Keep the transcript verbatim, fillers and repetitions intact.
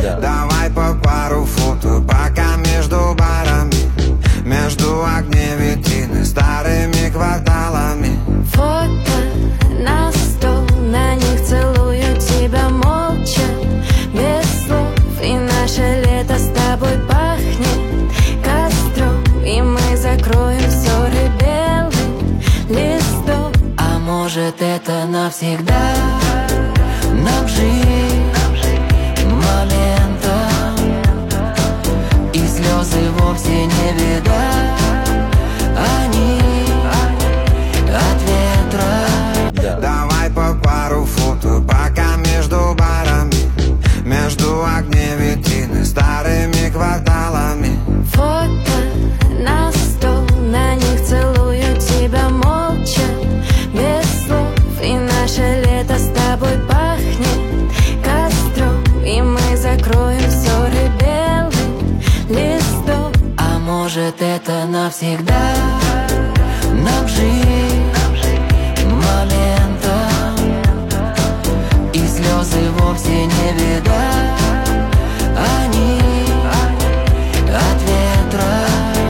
Да. Давай по пару фото, пока между барами, между огней витрины, старыми кварталами. Фото на стол, на них целую тебя молча, без слов. И наше лето с тобой пахнет костром, и мы закроем ссоры белым листом. А может, это навсегда нам жить моментом, и слезы вовсе не беда, они от ветра. Да. Давай по пару фото, пока между барами, между огней витрины, старыми кварталами. Фото на стол, на них целую тебя молча, без слов. И наше лето с тобой пахнет костром, и мы закроем ссоры белым листом. А может, это навсегда нам жить